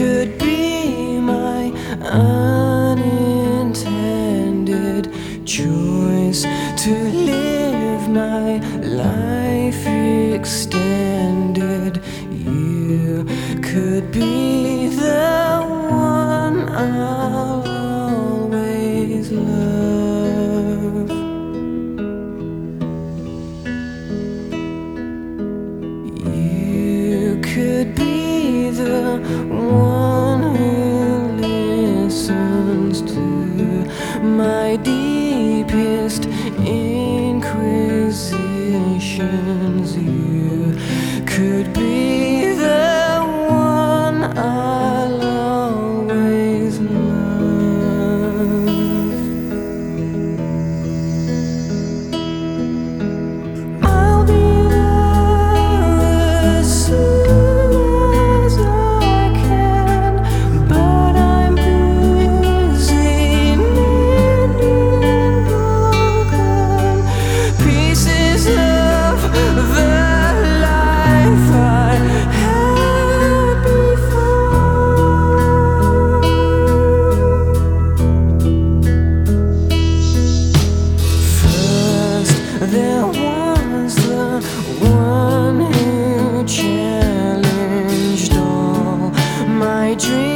could be my unintended choice to live my life extended. You could be the one I'll always love. You could be the one who listens to my deepest inquisitions. You could be the one I'll always love. I'll be there as soon as I can, but I'm busy mending broken pieces of the life I had before. First, there was the one who challenged all my dreams.